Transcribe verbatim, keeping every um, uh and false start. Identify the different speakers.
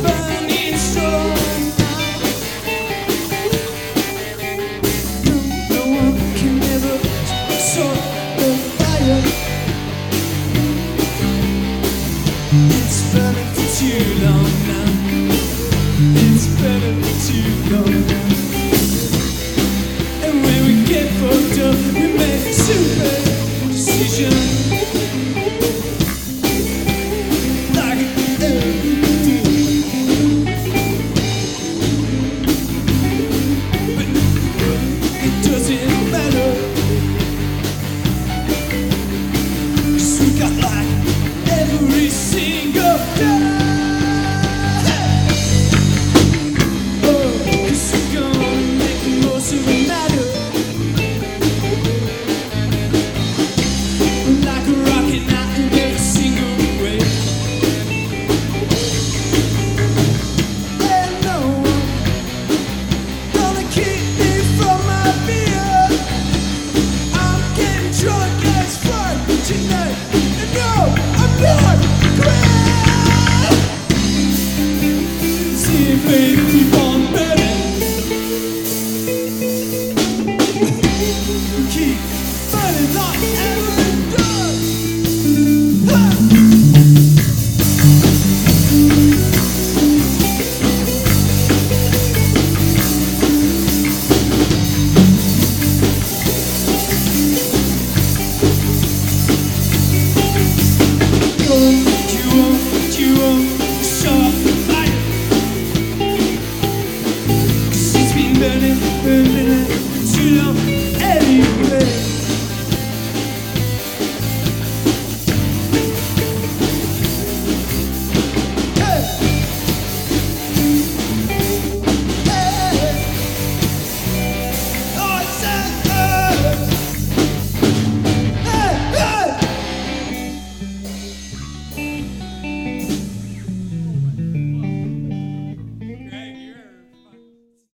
Speaker 1: burning strong. No, no one can ever stop the fire. It's burning for too long now. It's burning for too long. And when we get fucked up, we make stupid decisions. Like it ever do. But it doesn't matter, 'cause we got like every single day. Baby,